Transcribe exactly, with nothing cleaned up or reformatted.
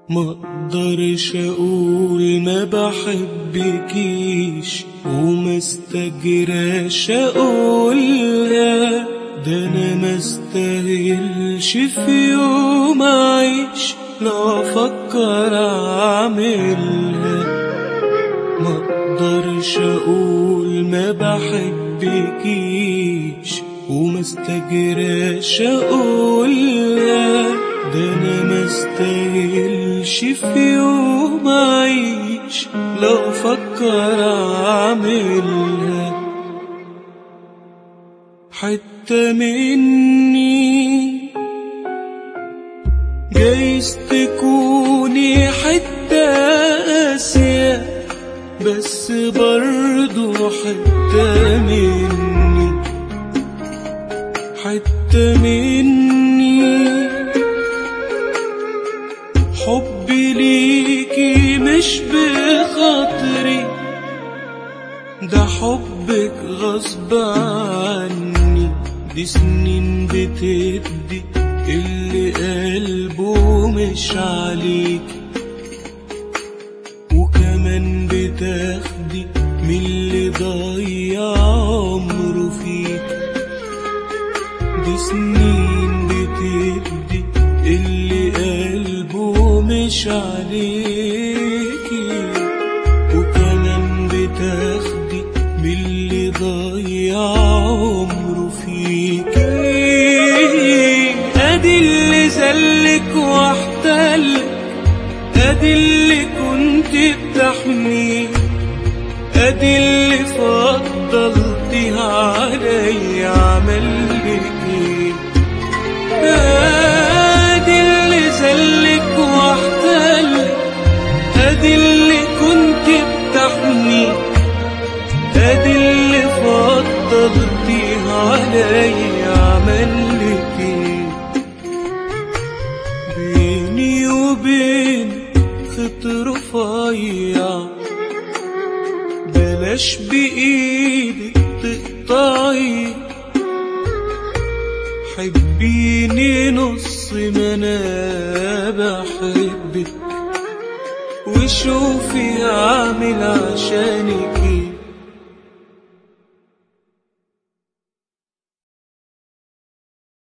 مقدرش اقول ما بحبكيش وما استجراش اقولها، ده انا ما استاهلش في يوم اعيش لو افكر اعملها. مقدرش اقول ما بحبكيش وما استجراش اقولها، ده انا ما استاهلش في يوم اعيش لو افكر اعملها. حتة مني جايز تكوني حتة قاسية، بس برضو حتة مني. حتة مني حبي ليكي مش بخاطري، ده حبك غصب عني. دي سنين بتدي اللي قلبه مش عليك، وكمان بتاخدي من اللي ضيع عمره فيك. دي سنين بتدي اللي قلبه مش عليكي، وكمان بتاخدي من اللي ضيع عمره فيكي. ادي اللي زلك واحتلك، ادي اللي كنت بتحميه، ادي اللي فضلتيها علي عملك ايه. ادي اللي زلك واحتلك، ادي اللي كنت بتحميه، ادي اللي فضلتيها علي عملك ايه. بيني وبين خط رفيع، بلاش بإيدك تقطعي. حبيني نص ما انا بحبك، وشوفي اعمل عشانك ايه.